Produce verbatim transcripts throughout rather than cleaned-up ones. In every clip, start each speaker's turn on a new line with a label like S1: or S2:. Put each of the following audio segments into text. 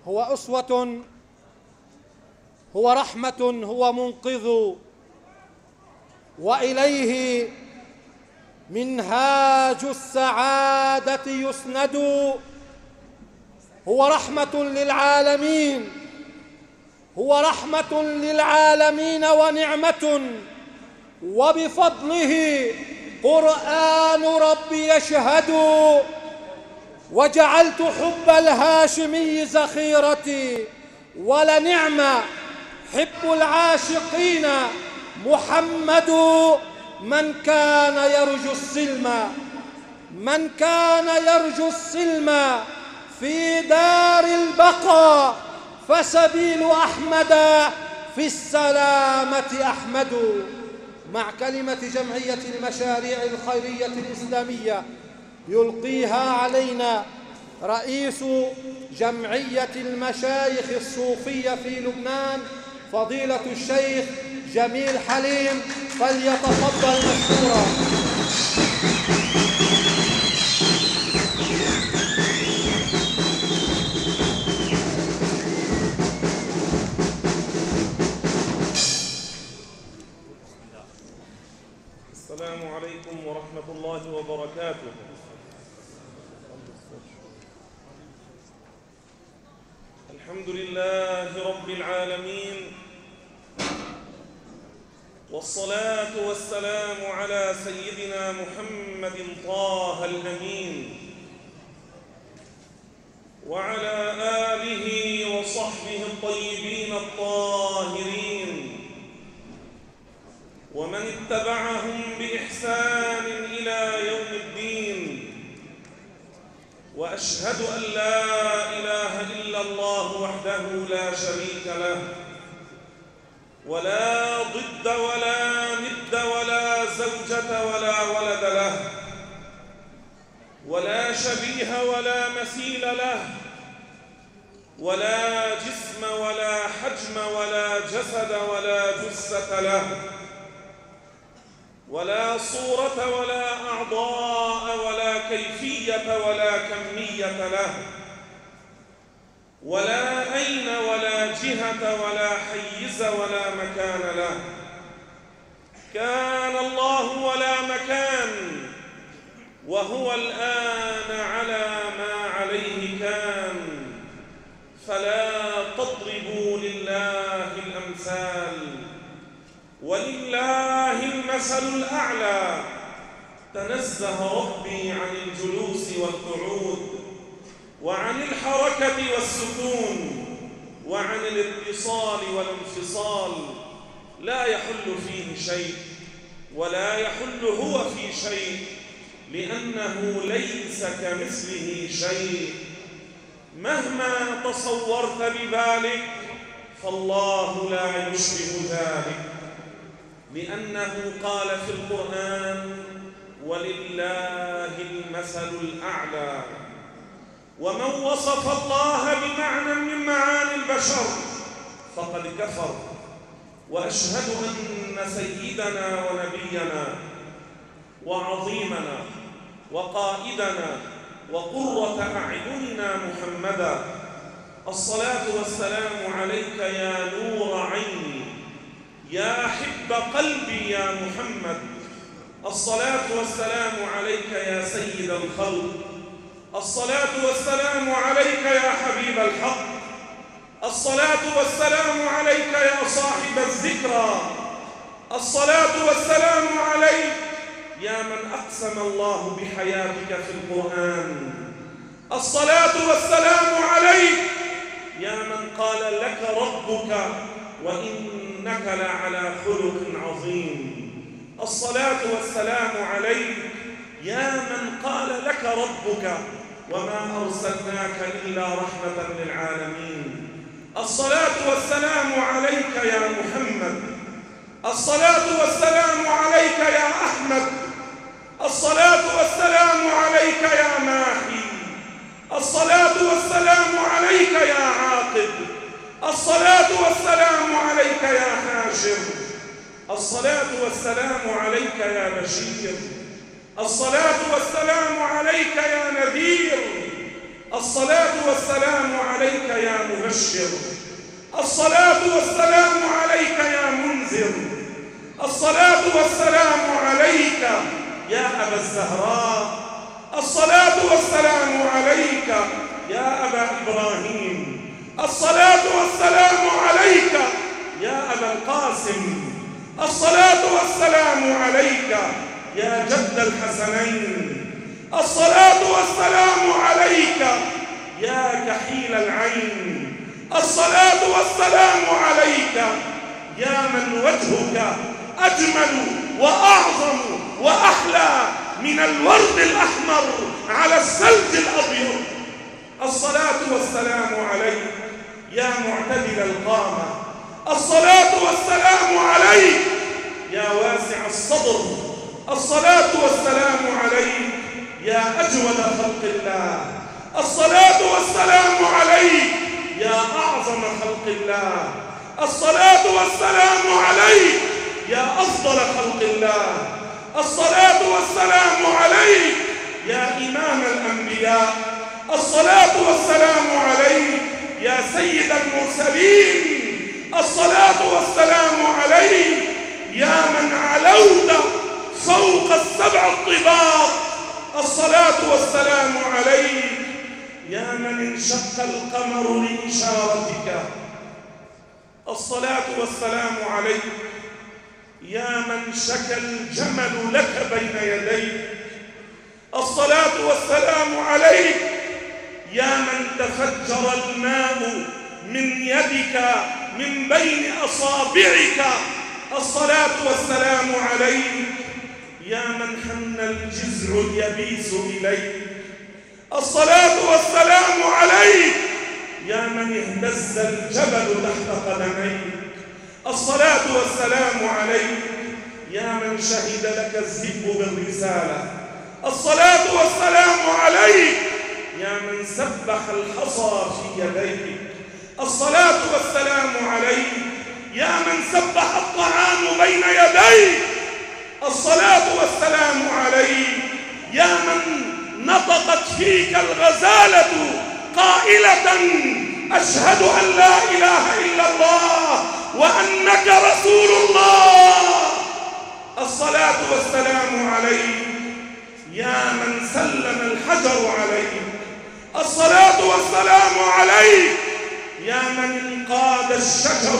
S1: هو أسوة، هو رحمة، هو منقذ، وإليه منهاج السعادة يسند. هو رحمة للعالمين، هو رحمة للعالمين ونعمة، وبفضله قرآن ربي يشهد. وجعلت حب الهاشمي ذخيرتي، ولنعم حب العاشقين محمد. من كان يرجو السلم، من كان يرجو السلم في دار البقاء، فسبيل أحمد في السلامة أحمد. مع كلمة جمعية المشاريع الخيرية الإسلامية يلقيها علينا رئيس جمعية المشايخ الصوفية في لبنان فضيلة الشيخ جميل حليم، فليتفضل مشكورا.
S2: السلام عليكم ورحمة الله وبركاته. الحمد لله رب العالمين، والصلاة والسلام على سيدنا محمد طه الأمين، وعلى آله وصحبه الطيبين الطاهرين، ومن اتبعهم بإحسان إلى يوم الدين. وأشهد أن لا إله إلا الله وحده لا شريك له، ولا ضد ولا ند ولا زوجة ولا ولد له، ولا شبيه ولا مثيل له، ولا جسم ولا حجم ولا جسد ولا جثة له، ولا صورة ولا أعضاء ولا كيفية ولا كمية له، ولا أين ولا جهة ولا حيز ولا مكان له. كان الله ولا مكان، وهو الآن على ما عليه كان. فلا تضربوا لله الأمثال، ولله المثل الأعلى. تنزه ربي عن الجلوس والقعود، وعن الحركة والسكون، وعن الاتصال والانفصال. لا يحل فيه شيء، ولا يحل هو في شيء، لأنه ليس كمثله شيء. مهما تصورت ببالك فالله لا يشبه ذلك، لأنه قال في القرآن: ولله المثل الأعلى. ومن وصف الله بمعنى من معاني البشر فقد كفر. وأشهد أن سيدنا ونبينا وعظيمنا وقائدنا وقرة أعيننا محمدا، الصلاة والسلام عليك يا نور عيني، يا حب قلبي يا محمد. الصلاة والسلام عليك يا سيد الخلق. الصلاة والسلام عليك يا حبيب الحق. الصلاة والسلام عليك يا صاحب الذكرى. الصلاة والسلام عليك يا من أقسم الله بحياتك في القرآن. الصلاة والسلام عليك يا من قال لك ربك وإنك لعلى خلق عظيم. الصلاة والسلام عليك يا من قال لك ربك وما أرسلناك إلا رحمة للعالمين. الصلاة والسلام عليك يا محمد. الصلاة والسلام عليك يا أحمد. الصلاة والسلام عليك يا ماحي. الصلاة والسلام عليك يا عاقب. الصلاة والسلام عليك يا حاشر. الصلاة والسلام عليك يا بشير. الصلاة والسلام عليك يا نذير. الصلاة والسلام عليك يا مبشر. الصلاة والسلام عليك يا منذر. الصلاة والسلام عليك يا أبا الزهراء. الصلاة والسلام عليك يا أبا إبراهيم. الصلاة والسلام عليك يا أبا القاسم. الصلاة والسلام عليك يا جد الحسنين. الصلاة والسلام عليك يا كحيل العين. الصلاة والسلام عليك يا من وجهك أجمل وأعظم وأحلى من الورد الأحمر على الثلج الأبيض. الصلاة والسلام عليك يا معتدل القامة. الصلاة والسلام عليك يا واسع الصدر. الصلاة والسلام عليك يا أجود خلق الله. الصلاة والسلام عليك يا أعظم خلق الله. الصلاة والسلام عليك يا أفضل خلق الله. الصلاة والسلام عليك يا إمام الأنبياء. الصلاة والسلام عليك يا سيد المرسلين. الصلاة والسلام عليك يا من علوت فوق السبع الطباق. الصلاة والسلام عليك يا من انشق القمر لإشارتك. الصلاة والسلام عليك يا من شكى الجمل لك بين يديك. الصلاة والسلام عليك يا من تفجر الماء من يدك من بين أصابعك. الصلاة والسلام عليك يا من حن الجزع اليبيس إليك. الصلاة والسلام عليك يا من اهتز الجبل تحت قدميك. الصلاة والسلام عليك يا من شهد لك الذئب بالرسالة. الصلاة والسلام عليك يا من سبح الحصى في يديك. الصلاة والسلام عليك يا من سبح الطعام بين يديك. الصلاة والسلام عليك يا من نطقت فيك الغزالة قائلة أشهد أن لا إله إلا الله وأنك رسول الله. الصلاة والسلام عليك يا من سلم الحجر عليك. الصلاة والسلام عليك يا من انقاد الشجر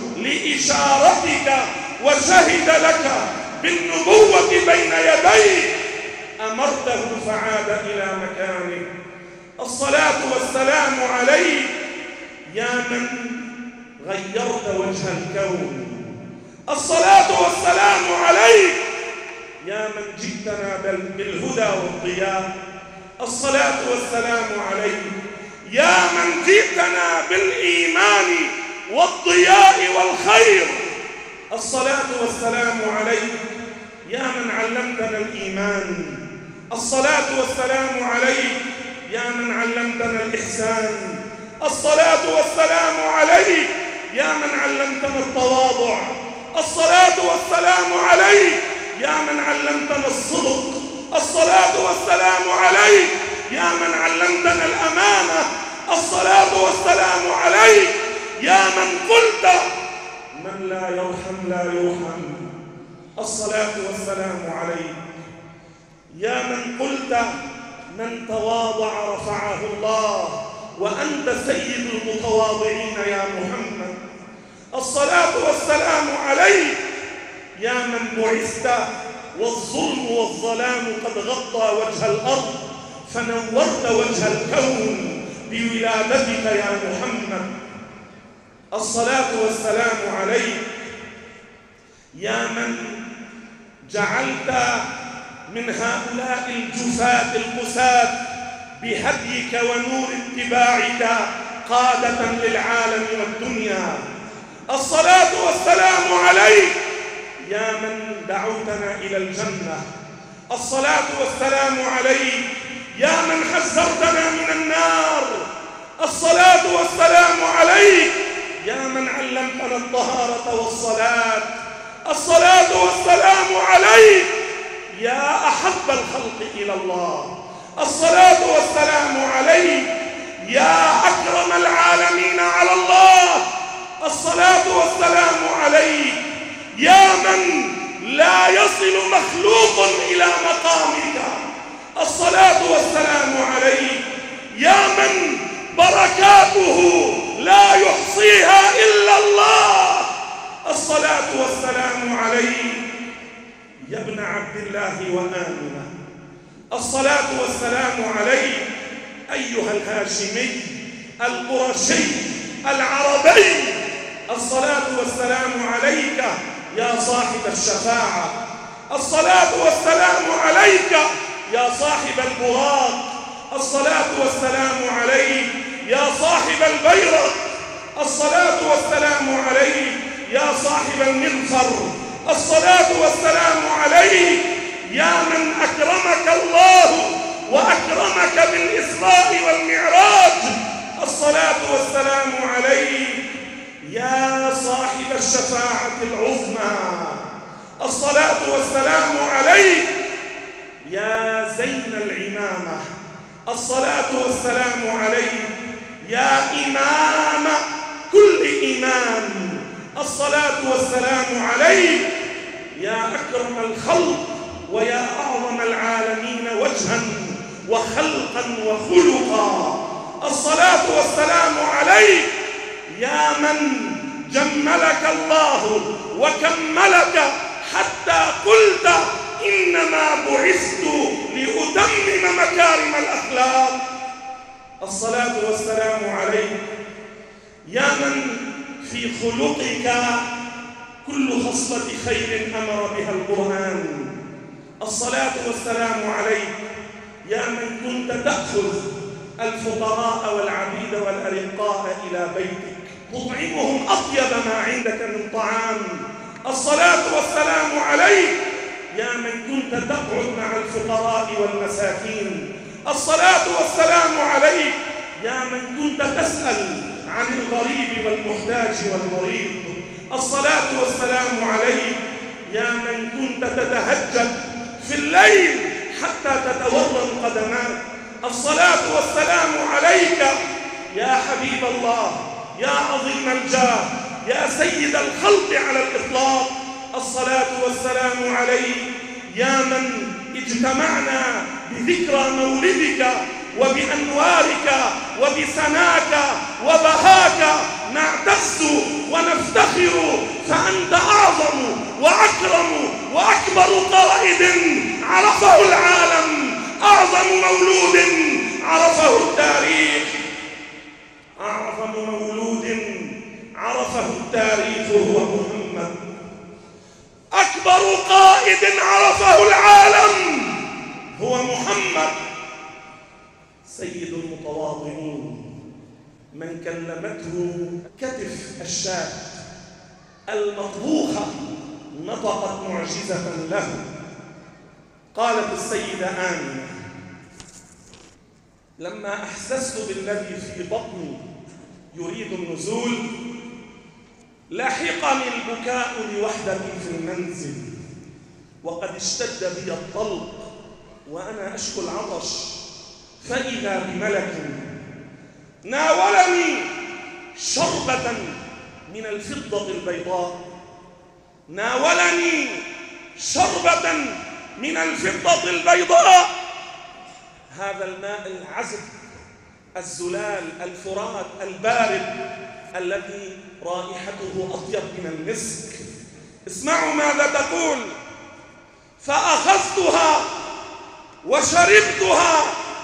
S2: لإشارتك وشهد لك بالنبوة بين يديك. أمرته فعاد إلى مكانه. الصلاة والسلام عليك يا من غيرت وجه الكون. الصلاة والسلام عليك يا من جئتنا بالهدى والضياء. الصلاة والسلام عليك يا من جئتنا بالإيمان والضياء والخير. الصلاة والسلام عليك يا من علمتنا الإيمان. الصلاة والسلام عليك يا من علمتنا الإحسان. الصلاة والسلام عليك يا من علمتنا التواضع. الصلاة والسلام عليك يا من علمتنا الصدق. الصلاة والسلام عليك يا من علمتنا الأمانة. الصلاة والسلام عليك يا من قلت من لا يرحم لا يرحم. الصلاة والسلام عليك يا من قلت من تواضع رفعه الله وأنت سيد المتواضعين يا محمد. الصلاة والسلام عليك يا من بعثت والظلم والظلام قد غطى وجه الأرض فنورت وجه الكون بولادتك يا محمد. الصلاة والسلام عليك يا من جعلت من هؤلاء الجفاة القساة بهديك ونور اتباعك قادة للعالم والدنيا. الصلاة والسلام عليك يا من دعوتنا إلى الجنة. الصلاة والسلام عليك يا من حذرتنا من النار. الصلاة والسلام عليك يا من علمتنا الطهارة والصلاة. الصلاة والسلام عليك يا أحب الخلق إلى الله. الصلاة والسلام عليك يا أكرم العالمين على من لا يصل مخلوق إلى مقامك. الصلاة والسلام عليك يا من بركاته لا يحصيها إلا الله. الصلاة والسلام عليك يا ابن عبد الله وآمنة. الصلاة والسلام عليك أيها الهاشمي القرشي العربي. الصلاة والسلام عليك يا صاحب الشفاعة. الصلاة والسلام عليك يا صاحب البراق. الصلاة والسلام عليك يا صاحب البيرق. الصلاة والسلام عليك يا صاحب المغفر. الصلاة والسلام عليك يا من أكرمك الله وأكرمك بالإسراء والمعراج. الصلاة والسلام عليك يا صاحب الشفاعة العظمى. الصلاة والسلام عليك يا زين العمامة. الصلاة والسلام عليك يا إمام كل إمام. الصلاة والسلام عليك يا أكرم الخلق ويا أعظم العالمين وجها وخلقا وخلقا. الصلاة والسلام عليك يا من جملك الله وكملك حتى قلت إنما بعثت لأتمم مكارم الأخلاق. الصلاة والسلام عليك يا من في خلقك كل خصلة خير أمر بها القرآن. الصلاة والسلام عليك يا من كنت تأخذ الفقراء والعبيد والأرقاء إلى بيتك تطعمهم أطيب ما عندك من طعام. الصلاة والسلام عليك يا من كنت تقعد مع الفقراء والمساكين. الصلاة والسلام عليك يا من كنت تسأل عن الغريب والمحتاج والمريض. الصلاة والسلام عليك يا من كنت تتهجد في الليل حتى تتورم قدماك. الصلاة والسلام عليك يا حبيب الله يا عظيم الجاه يا سيد الخلق على الإطلاق. الصلاة والسلام عليك يا من اجتمعنا بذكرى مولدك وبأنوارك وبسناك وبهاك نعتز ونفتخر، فأنت أعظم وأكرم وأكبر قائد عرفه العالم، أعظم مولود عرفه التاريخ. أعظم مولود عرفه التاريخ هو محمد. أكبر قائد عرفه العالم هو محمد. سيد المتواضعين من كلمته كتف الشاة المطبوخة نطقت معجزة له. قالت السيدة آمنة لما أحسست بالذي في بطني يريد النزول لحقني البكاء لوحدتي في المنزل، وقد اشتد بي الطلق وأنا أشكو العطش، فإذا بملك ناولني شربة من الفضة البيضاء، ناولني شربة من الفضة البيضاء. هذا الماء العذب الزلال الفرات البارد الذي رائحته أطيب من المسك. اسمعوا ماذا تقول: فأخذتها وشربتها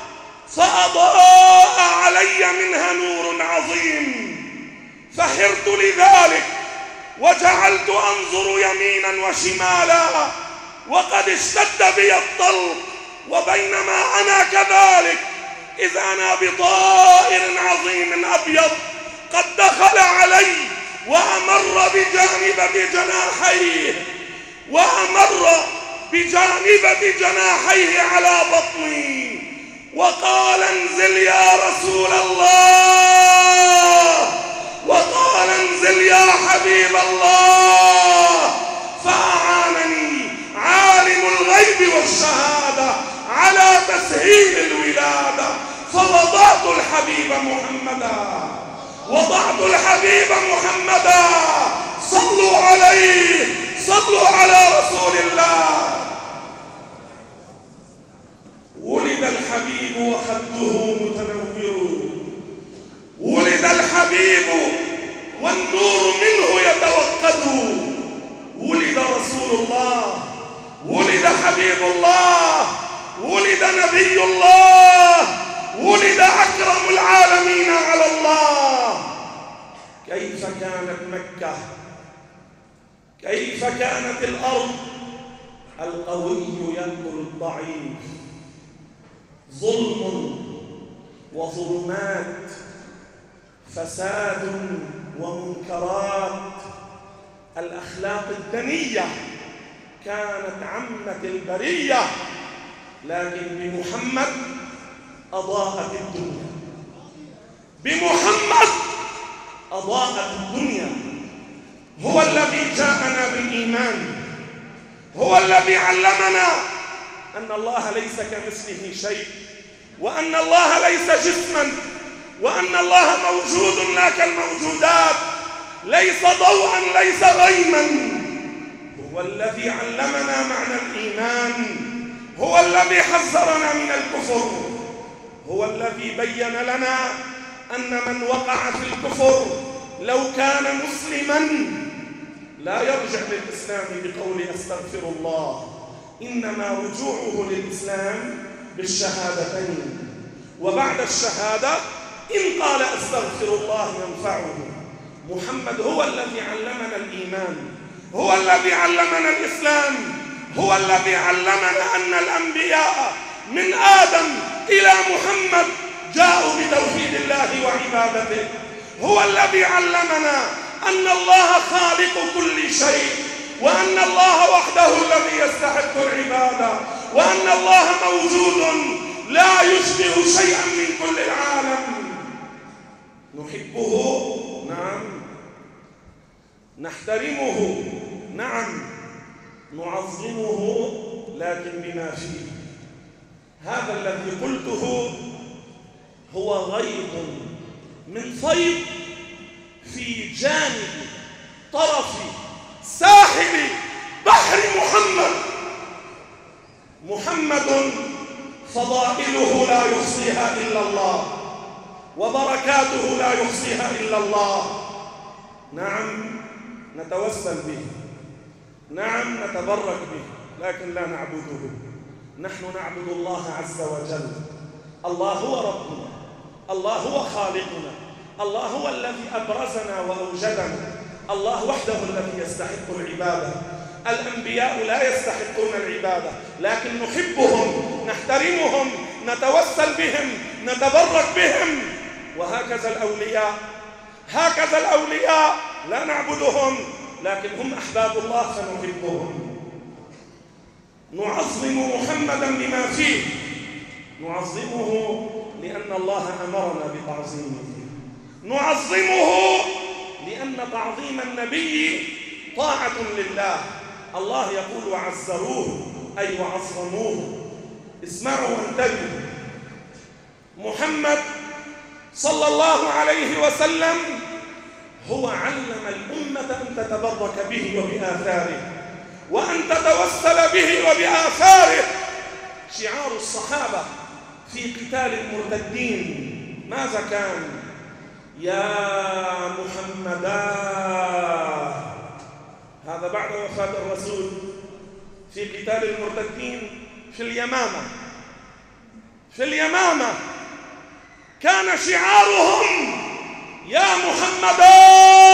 S2: فأضاء علي منها نور عظيم، فحرت لذلك وجعلت أنظر يمينا وشمالا وقد اشتد بي الطلق، وبينما أنا كذلك إذ أنا بطائر عظيم أبيض قد دخل علي وأمر بجانب جناحيه وأمر بجانب جناحيه على بطني وقال: انزل يا رسول الله، وقال: انزل يا حبيب الله. فأعانني عالم الغيب والشهادة على تسهيل الولادة، فوضعت الحبيب محمدا، وضعت الحبيب محمدا. صلوا عليه صلوا على رسول الله. ولد الحبيب وخده متنور، ولد الحبيب والنور منه يتوقد، ولد رسول الله، ولد حبيب الله، ولد نبي الله، ولد أكرم العالمين على الله. كيف كانت مكة؟ كيف كانت الأرض؟ القوي يأكل الضعيف، ظلم وظلمات، فساد ومنكرات، الأخلاق الدنية كانت عمة البرية، لكن بمحمد أضاءت الدنيا، بمحمد أضاءت الدنيا. هو الذي جاءنا بالإيمان، هو الذي علمنا أن الله ليس كمثله شيء، وأن الله ليس جسما، وأن الله موجود لا كالموجودات، ليس ضوءا ليس غيما. هو الذي علمنا معنى الإيمان، هو الذي حذرنا من الكفر، هو الذي بين لنا أن من وقع في الكفر لو كان مسلما لا يرجع للإسلام بقول أستغفر الله، إنما رجوعه للإسلام بالشهادتين، وبعد الشهادة إن قال أستغفر الله ينفعه. محمد هو الذي علمنا الإيمان، هو الذي علمنا الإسلام، هو الذي علمنا أن الأنبياء من آدم إلى محمد جاءوا بتوحيد الله وعبادته، هو الذي علمنا أن الله خالق كل شيء، وأن الله وحده الذي يستحق العبادة، وأن الله موجود لا يشبه شيئا من كل العالم. نحبه نعم، نحترمه نعم، نعظمه لكن بما فيه. هذا الذي قلته هو غيض من فيض في جانب طرف ساحل بحر محمد. محمد فضائله لا يحصيها إلا الله، وبركاته لا يحصيها إلا الله. نعم نتوسل به، نعم نتبرك به، لكن لا نعبده. نحن نعبد الله عز وجل. الله هو ربنا، الله هو خالقنا، الله هو الذي أبرزنا وأوجدنا، الله وحده الذي يستحق العبادة. الأنبياء لا يستحقون العبادة، لكن نحبهم، نحترمهم، نتوسل بهم، نتبرك بهم. وهكذا الأولياء، هكذا الأولياء لا نعبدهم، لكن هم أحباب الله فنحبهم. نعظم محمدا بما فيه، نعظمه لأن الله أمرنا بتعظيمه، نعظمه لأن تعظيم النبي طاعة لله. الله يقول وعزروه أي وعظموه. اسمعوا وانتبهوا، محمد صلى الله عليه وسلم هو علم الأمة أن تتبرك به وبآثاره، وأن تتوسل به وبآثاره. شعار الصحابة في قتال المرتدين ماذا كان؟ يا محمدا. هذا بعد وفاة الرسول في قتال المرتدين في اليمامة. في اليمامة كان شعارهم يا محمدا.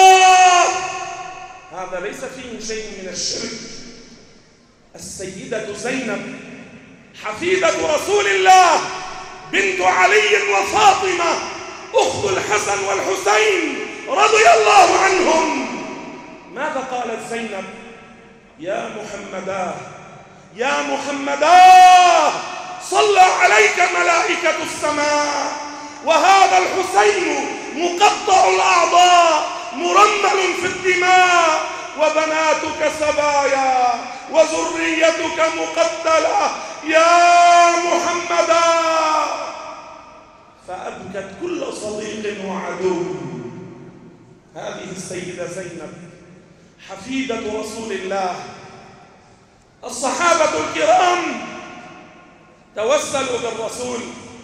S2: هذا ليس فيه شيء من الشرك. السيدة زينب حفيدة رسول الله بنت علي وفاطمة أخت الحسن والحسين رضي الله عنهم، ماذا قالت زينب؟ يا محمدا، يا محمدا صلى عليك ملائكة السماء، وهذا الحسين مقطع الأعضاء مرمل في الدماء، وبناتك سبايا وذريتك مقتلة يا محمدا. فأبكت كل صديق وعدو. هذه السيدة زينب حفيدة رسول الله. الصحابة الكرام توسلوا بالرسول،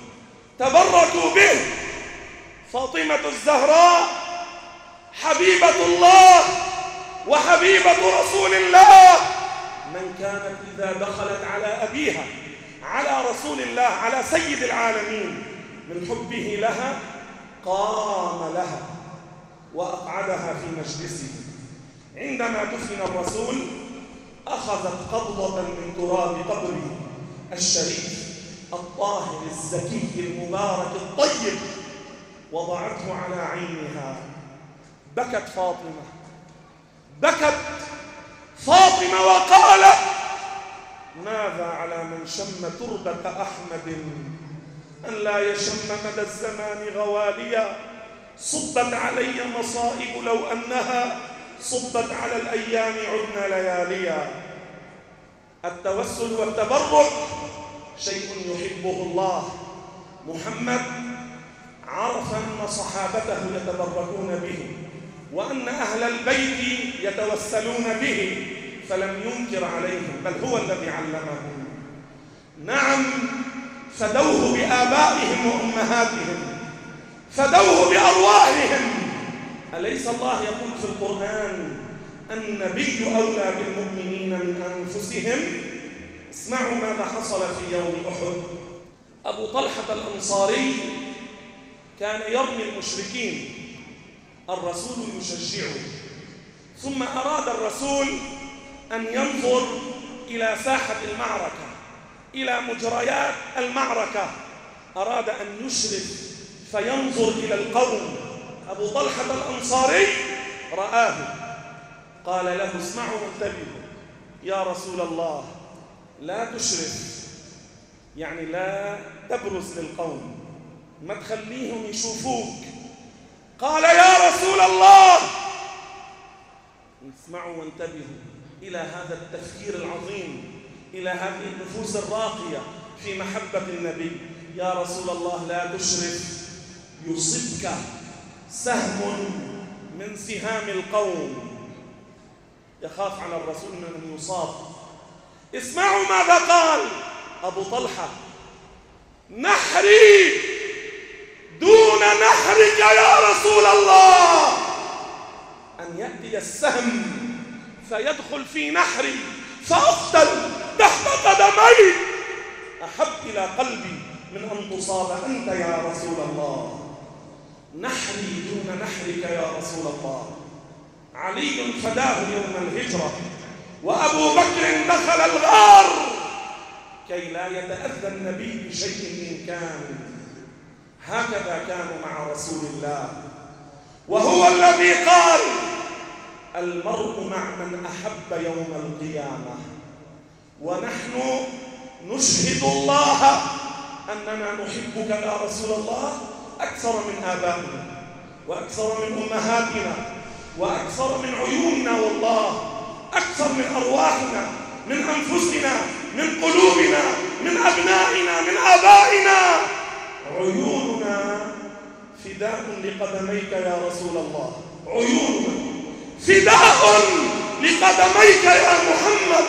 S2: تبركوا به. فاطمة الزهراء حبيبة الله وحبيبة رسول الله، من كانت إذا دخلت على أبيها، على رسول الله، على سيد العالمين، من حبه لها قام لها وأقعدها في مجلسه. عندما دفن الرسول أخذت قبضة من تراب قبره الشريف الطاهر الزكي المبارك الطيب، وضعته على عينها. بكت فاطمة، بكت فاطمة وقالت: ماذا على من شم تربة أحمد أن لا يشم مدى الزمان غواليا؟ صبت علي مصائب لو أنها صبت على الأيام عدنا لياليا. التوسل والتبرك شيء يحبه الله. محمد عرف أن صحابته يتبركون به وأن أهل البيت يتوسلون به، فلم ينكر عليهم، بل هو الذي علمهم. نعم، فدوه بآبائهم وأمهاتهم، فدوه بأرواحهم. أليس الله يقول في القرآن: النبي أولى بالمؤمنين من أنفسهم؟ اسمعوا ماذا حصل في يوم أحد. أبو طلحة الأنصاري كان يرمي المشركين، الرسول يشجعه. ثم أراد الرسول أن ينظر إلى ساحة المعركة، إلى مجريات المعركة، أراد أن يشرف فينظر إلى القوم. أبو طلحة الأنصاري رآه، قال له: اسمعوا وانتبهوا يا رسول الله، لا تشرف، يعني لا تبرز للقوم، ما تخليهم يشوفوك. قال: يا رسول الله، اسمعوا وانتبهوا إلى هذا التفكير العظيم، إلى هذه النفوس الراقية في محبة النبي. يا رسول الله، لا تشرف، يصبك سهم من سهام القوم. يخاف على الرسول من أن يصاب. اسمعوا ماذا قال أبو طلحة: نحري دون نحرك يا رسول الله. أن يأتي السهم فيدخل في نحري فأقتل تحت قدمي أحب إلى قلبي من أن تصاب أنت يا رسول الله. نحري دون نحرك يا رسول الله. علي فداه يوم الهجرة، وأبو بكر دخل الغار كي لا يتأذى النبي بشيء إن كان. هكذا كانوا مع رسول الله، وهو الذي قال: المرء مع من أحب يوم القيامة. ونحن نشهد الله أننا نحبك يا رسول الله أكثر من آبائنا، وأكثر من أمهاتنا، وأكثر من عيوننا، والله أكثر من أرواحنا، من أنفسنا، من قلوبنا، من أبنائنا، من آبائنا. عيوننا فداء لقدميك يا رسول الله، عيوننا فداء لقدميك يا محمد.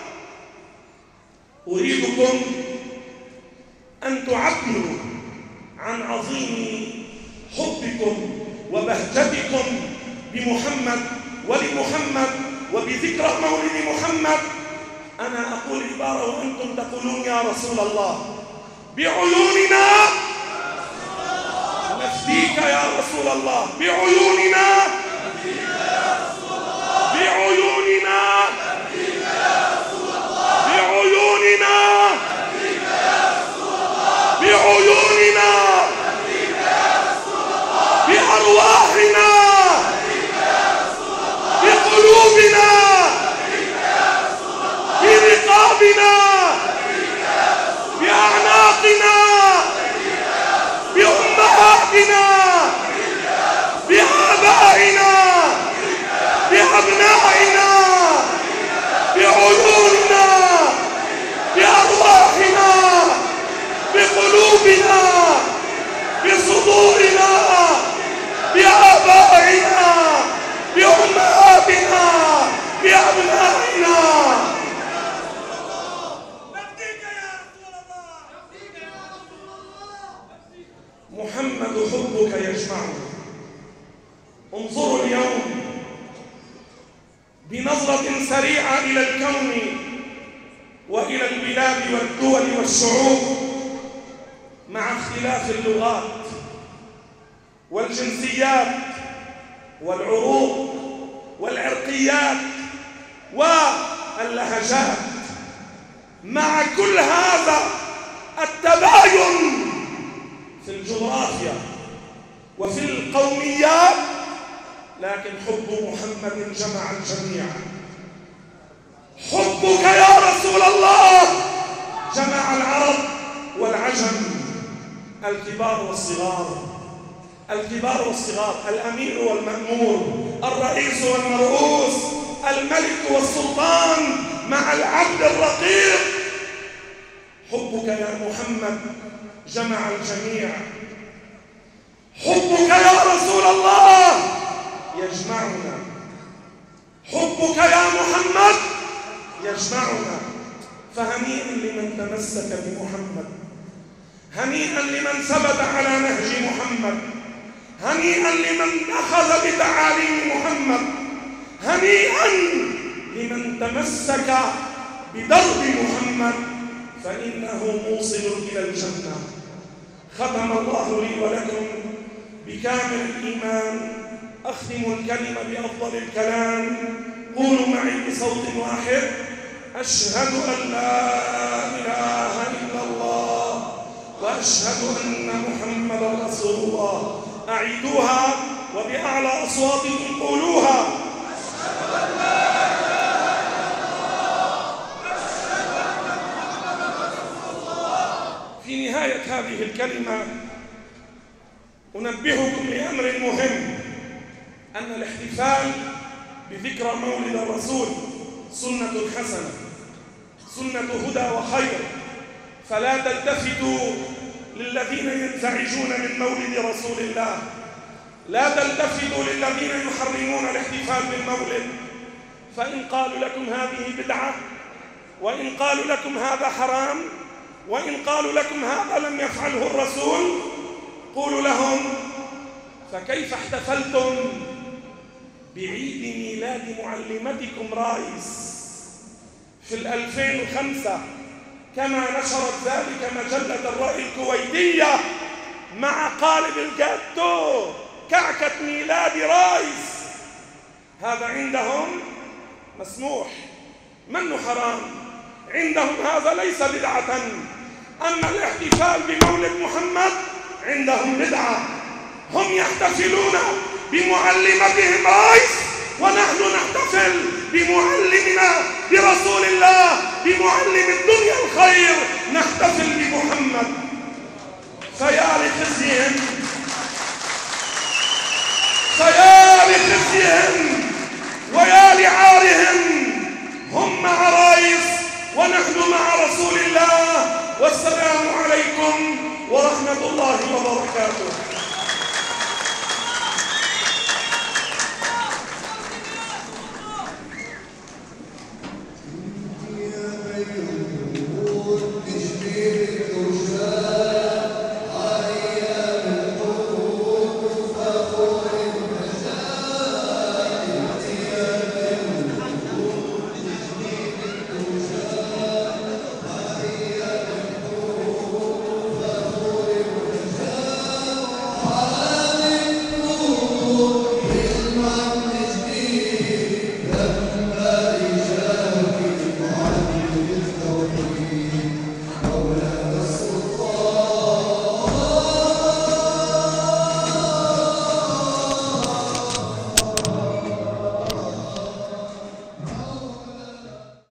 S2: أريدكم أن تعبروا عن عظيم حبكم وبهجتكم بمحمد ولمحمد وبذكرى مولد محمد. أنا أقول عبارة وأنتم تقولون يا رسول الله. بعيوننا نفديك يا رسول الله، بعيوننا بعيوننا بعيوننا بعيوننا بأرواحنا بقلوبنا برقابنا بأعناقنا بأمهاتنا بآبائنا بأبنائنا بعيوننا بأرواحنا بقلوبنا بصدورنا بآبائنا بأمهاتنا انظروا اليوم بنظرة سريعة إلى الكون وإلى البلاد والدول والشعوب، مع اختلاف اللغات والجنسيات والعروق والعرقيات واللهجات، مع كل هذا التباين في الجغرافيا وفي القوميات، لكن حب محمد جمع الجميع. حبك يا رسول الله جمع العرب والعجم، الكبار والصغار، الكبار والصغار، الأمير والمأمور، الرئيس والمرؤوس، الملك والسلطان مع العبد الرقيق. حبك يا محمد جمع الجميع. حبك يا رسول الله يجمعنا. حبك يا محمد يجمعنا. فهنيئا لمن تمسك بمحمد، هنيئا لمن ثبت على نهج محمد، هنيئا لمن أخذ بتعاليم محمد، هنيئا لمن تمسك بدرب محمد، فإنه موصل إلى الجنة. ختم الله لي ولكم بكامل الإيمان. أختم الكلمة بأفضل الكلام. قولوا معي بصوت واحد: أشهد أن لا إله إلا الله وأشهد أن محمدا رسول الله. أعيدوها وبأعلى أصواتكم قولوها: أشهد أن لا إله إلا الله وأشهد أن محمدا رسول الله. في نهاية هذه الكلمة أنبهكم لأمر مهم، أن الاحتفال بذكرى مولد الرسول سنة حسنة، سنة هدى وخير، فلا تلتفتوا للذين ينزعجون من مولد رسول الله، لا تلتفتوا للذين يحرمون الاحتفال بالمولد، فإن قالوا لكم هذه بدعة، وإن قالوا لكم هذا حرام، وإن قالوا لكم هذا لم يفعله الرسول، قولوا لهم: فكيف احتفلتم بعيد ميلاد معلمتكم رايس في الألفين وخمسة كما نشرت ذلك مجلة الرأي الكويتية مع قالب الجاتو كعكة ميلاد رايس؟ هذا عندهم مسموح، منه حرام، عندهم هذا ليس بدعة. أما الاحتفال بمولد محمد عندهم بدعة. هم يحتفلون بمعلمتهم رايس، ونحن نحتفل بمعلمنا برسول الله، بمعلم الدنيا الخير، نحتفل بمحمد. فيا لخزيهم، فيا لخزيهم ويا لعارهم، هم مع رايس ونحن مع رسول الله. والسلام عليكم ورحمة الله وبركاته.